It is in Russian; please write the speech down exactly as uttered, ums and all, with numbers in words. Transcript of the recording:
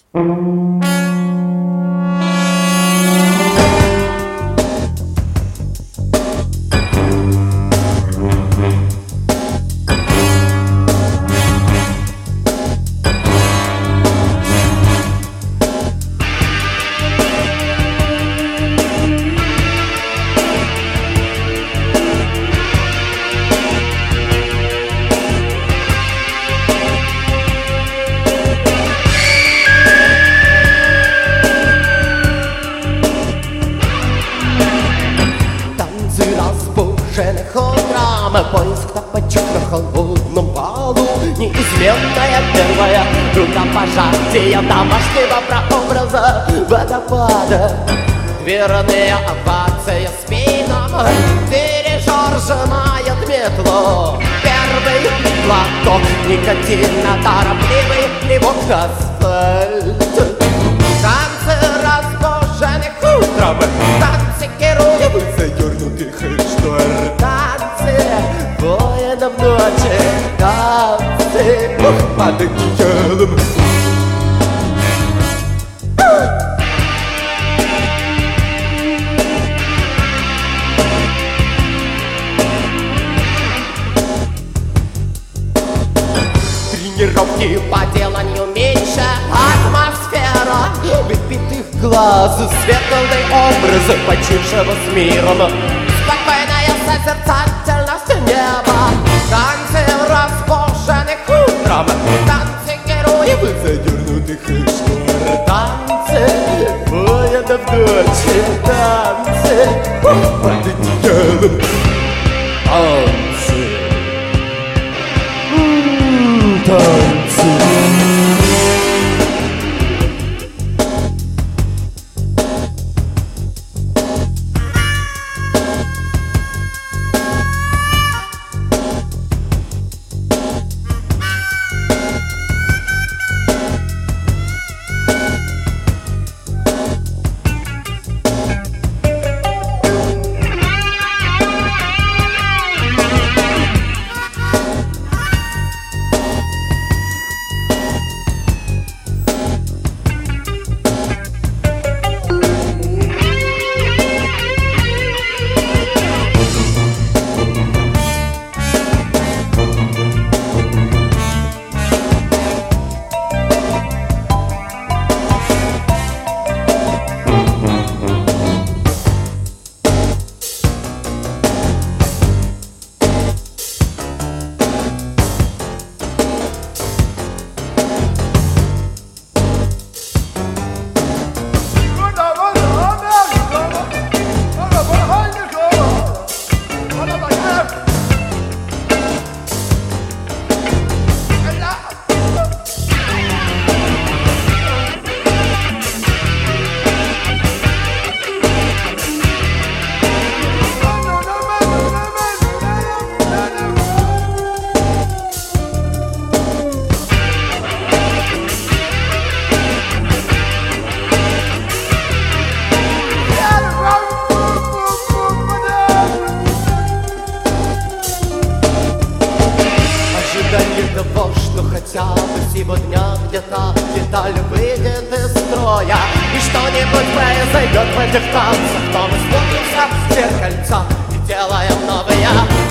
Утром поиск тапочек на холодном полу, неизменная первая рукопожатие домашнего прообраза водопада. Верные овации спинам, дирижер сжимает метлу. Первый глоток никотина, торопливый плевок на асфальт. Танцы разбуженных утром, танцы героев задернутых штор. Танцы воинов ночи, танцы под одеялом. Тренировки по деланию меньше, атмосфера выпитых глаз, светлый образ почившего с миром, спокойная созерцательность неба. Танцы разбуженных утром, танцы героев задернутых штор. Танцы воинов ночи, танцы под одеялом. Танцы, танцы. Того, что хотя бы сегодня где-то деталь выйдет из строя, и что-нибудь произойдет в этих танцах, то мы смотримся в зеркальца и делаем новые